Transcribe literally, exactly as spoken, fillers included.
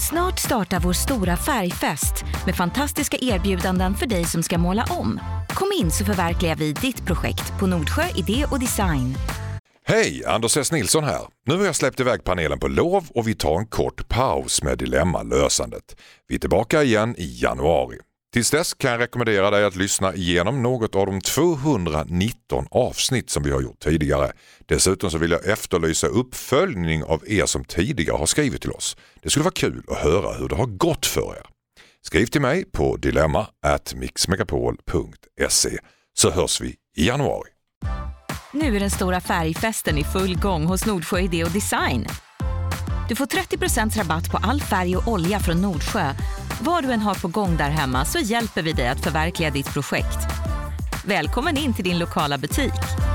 Snart startar vår stora färgfest med fantastiska erbjudanden för dig som ska måla om. Kom in så förverkligar vi ditt projekt på Nordsjö Idé och Design. Hej, Anders S. Nilsson här. Nu har jag släppt iväg panelen på lov och vi tar en kort paus med dilemmalösandet. Vi är tillbaka igen i januari. Tills dess kan jag rekommendera dig att lyssna igenom något av de tvåhundranitton avsnitt som vi har gjort tidigare. Dessutom så vill jag efterlysa uppföljning av er som tidigare har skrivit till oss. Det skulle vara kul att höra hur det har gått för er. Skriv till mig på dilemma at mixmegapol punkt se så hörs vi i januari. Nu är den stora färgfesten i full gång hos Nordsjö Idé och Design. Du får trettio procent rabatt på all färg och olja från Nordsjö. Vad du än har på gång där hemma så hjälper vi dig att förverkliga ditt projekt. Välkommen in till din lokala butik.